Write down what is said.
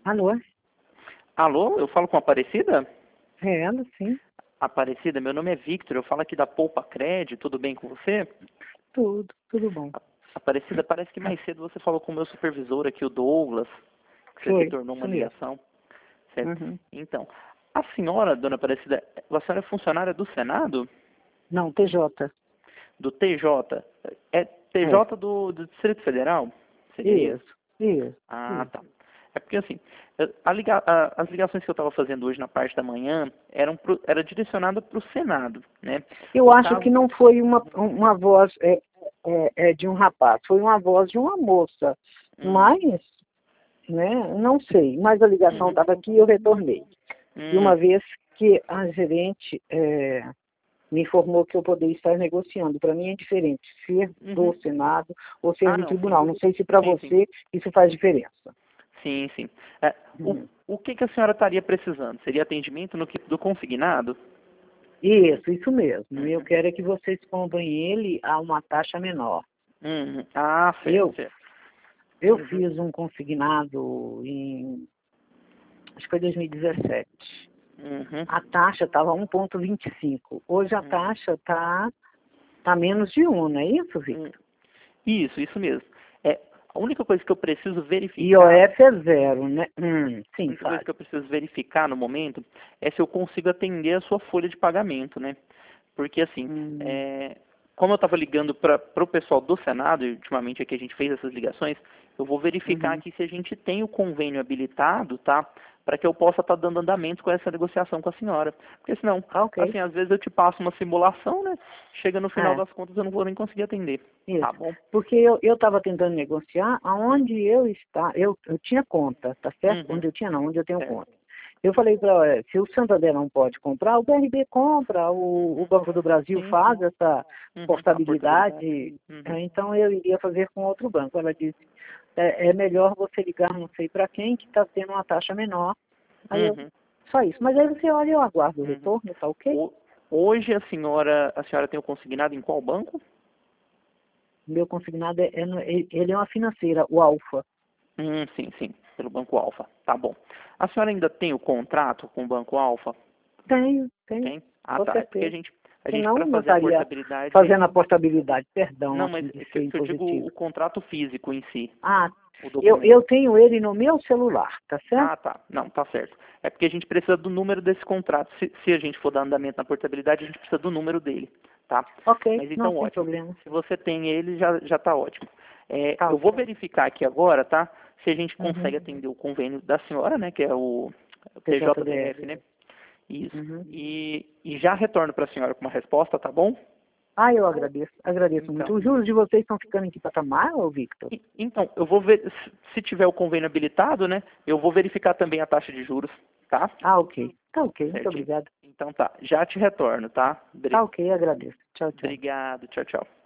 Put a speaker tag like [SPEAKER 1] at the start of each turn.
[SPEAKER 1] Alô?
[SPEAKER 2] Alô, eu falo com a Aparecida?
[SPEAKER 1] É ela, sim.
[SPEAKER 2] Aparecida, meu nome é Victor, eu falo aqui da Poupa Cred, tudo bem com você?
[SPEAKER 1] Tudo bom.
[SPEAKER 2] Aparecida, parece que mais cedo você falou com o meu supervisor aqui, o Douglas, que você
[SPEAKER 1] Foi,
[SPEAKER 2] retornou uma
[SPEAKER 1] isso mesmo.
[SPEAKER 2] ligação, certo?
[SPEAKER 1] Uhum.
[SPEAKER 2] Então, a senhora, dona Aparecida, a senhora é funcionária do Senado?
[SPEAKER 1] Não, TJ.
[SPEAKER 2] Do TJ? É
[SPEAKER 1] É.
[SPEAKER 2] TJ do Distrito Federal? Seria isso? Ah,
[SPEAKER 1] Isso.
[SPEAKER 2] tá. É porque assim, as ligações que eu estava fazendo hoje na parte da manhã era direcionada para o Senado, né?
[SPEAKER 1] Eu
[SPEAKER 2] No
[SPEAKER 1] acho que
[SPEAKER 2] caso,
[SPEAKER 1] não foi uma voz de um rapaz, foi uma voz de uma moça.
[SPEAKER 2] hum,
[SPEAKER 1] Mas, né, não sei. Mas a ligação
[SPEAKER 2] uhum,
[SPEAKER 1] estava aqui e eu retornei. E
[SPEAKER 2] hum,
[SPEAKER 1] uma vez que a gerente me informou que eu poderia estar negociando. Para mim é diferente ser do
[SPEAKER 2] uhum.
[SPEAKER 1] Senado ou ser
[SPEAKER 2] Ah,
[SPEAKER 1] do
[SPEAKER 2] não, sim,
[SPEAKER 1] tribunal. Não sei se para
[SPEAKER 2] sim, sim,
[SPEAKER 1] você isso faz diferença.
[SPEAKER 2] sim, sim. É,
[SPEAKER 1] Uhum.
[SPEAKER 2] o que a senhora estaria precisando? Seria atendimento do consignado?
[SPEAKER 1] Isso mesmo. Eu
[SPEAKER 2] Uhum.
[SPEAKER 1] quero é que vocês comprem ele a uma taxa menor.
[SPEAKER 2] Uhum. Ah, certo,
[SPEAKER 1] Eu,
[SPEAKER 2] certo.
[SPEAKER 1] eu
[SPEAKER 2] Uhum.
[SPEAKER 1] fiz um consignado acho que foi 2017.
[SPEAKER 2] Uhum.
[SPEAKER 1] A taxa estava 1,25. Hoje a
[SPEAKER 2] Uhum.
[SPEAKER 1] taxa tá menos de 1, não é isso,
[SPEAKER 2] Uhum.
[SPEAKER 1] Victor?
[SPEAKER 2] Isso mesmo. É, a única coisa que eu preciso verificar,
[SPEAKER 1] IOF é zero, né?
[SPEAKER 2] a
[SPEAKER 1] Sim,
[SPEAKER 2] única coisa
[SPEAKER 1] fale.
[SPEAKER 2] que eu preciso verificar no momento é se eu consigo atender a sua folha de pagamento, né? Porque assim,
[SPEAKER 1] Hum,
[SPEAKER 2] como eu estava ligando para o pessoal do Senado, e ultimamente aqui a gente fez essas ligações, eu vou verificar
[SPEAKER 1] uhum.
[SPEAKER 2] aqui se a gente tem o convênio habilitado, tá? Para que eu possa estar dando andamento com essa negociação com a senhora. Porque senão,
[SPEAKER 1] Tá ok.
[SPEAKER 2] assim, às vezes eu te passo uma simulação, né? Chega no final
[SPEAKER 1] É,
[SPEAKER 2] das contas eu não vou nem conseguir atender.
[SPEAKER 1] isso.
[SPEAKER 2] Tá bom?
[SPEAKER 1] Porque eu estava tentando negociar aonde eu está, eu tinha conta, tá certo?
[SPEAKER 2] Uhum.
[SPEAKER 1] Onde eu tinha não, onde eu tenho
[SPEAKER 2] Certo.
[SPEAKER 1] conta. Eu falei para ela, se o Santander não pode comprar, o BRB compra, o Banco do Brasil
[SPEAKER 2] Sim, sim.
[SPEAKER 1] faz essa
[SPEAKER 2] Uhum. A portabilidade.
[SPEAKER 1] portabilidade,
[SPEAKER 2] Uhum.
[SPEAKER 1] então eu iria fazer com outro banco. Ela disse, é melhor você ligar não sei para quem, que está tendo uma taxa menor. Aí eu,
[SPEAKER 2] Uhum.
[SPEAKER 1] só isso. Mas aí você olha, eu aguardo o
[SPEAKER 2] Uhum.
[SPEAKER 1] retorno, tá ok?
[SPEAKER 2] Ho- Hoje a senhora tem o consignado em qual banco?
[SPEAKER 1] Meu consignado ele é uma financeira, o Alfa.
[SPEAKER 2] Sim, sim, pelo Banco Alfa. Tá bom. A senhora ainda tem o contrato com o Banco Alfa?
[SPEAKER 1] Tenho,
[SPEAKER 2] Tem? Ah,
[SPEAKER 1] com
[SPEAKER 2] tá. É porque a
[SPEAKER 1] certeza.
[SPEAKER 2] gente, a gente
[SPEAKER 1] Senão
[SPEAKER 2] para
[SPEAKER 1] não
[SPEAKER 2] fazer a
[SPEAKER 1] estaria
[SPEAKER 2] portabilidade.
[SPEAKER 1] fazendo a portabilidade, perdão,
[SPEAKER 2] Não, mas
[SPEAKER 1] assim, de
[SPEAKER 2] é
[SPEAKER 1] ser
[SPEAKER 2] que eu digo
[SPEAKER 1] impositivo.
[SPEAKER 2] o contrato físico em si,
[SPEAKER 1] Ah,
[SPEAKER 2] o
[SPEAKER 1] eu
[SPEAKER 2] documento.
[SPEAKER 1] tenho ele no meu celular, tá certo?
[SPEAKER 2] Ah, tá. Não, tá certo. É porque a gente precisa do número desse contrato. Se a gente for dar andamento na portabilidade, a gente precisa do número dele, tá?
[SPEAKER 1] Ok,
[SPEAKER 2] Mas
[SPEAKER 1] não,
[SPEAKER 2] então,
[SPEAKER 1] sem
[SPEAKER 2] ótimo.
[SPEAKER 1] problema.
[SPEAKER 2] Se você tem ele, já tá ótimo.
[SPEAKER 1] Tá
[SPEAKER 2] Eu
[SPEAKER 1] ok.
[SPEAKER 2] vou verificar aqui agora, tá? Se a gente
[SPEAKER 1] Uhum.
[SPEAKER 2] consegue atender o convênio da senhora, né? Que é o
[SPEAKER 1] TJDF.
[SPEAKER 2] TJDF, né? Isso.
[SPEAKER 1] Uhum.
[SPEAKER 2] E já retorno para a senhora com uma resposta, tá bom?
[SPEAKER 1] Ah, eu agradeço muito.
[SPEAKER 2] Então.
[SPEAKER 1] Os juros de vocês estão ficando em que patamar, ô Victor?
[SPEAKER 2] Então, eu vou ver, se tiver o convênio habilitado, né? Eu vou verificar também a taxa de juros, tá?
[SPEAKER 1] Ah, ok. Tá ok, muito
[SPEAKER 2] Certinho.
[SPEAKER 1] obrigada.
[SPEAKER 2] Então tá, já te retorno, tá?
[SPEAKER 1] Tá ok, agradeço. Tchau, tchau.
[SPEAKER 2] Obrigado, tchau, tchau.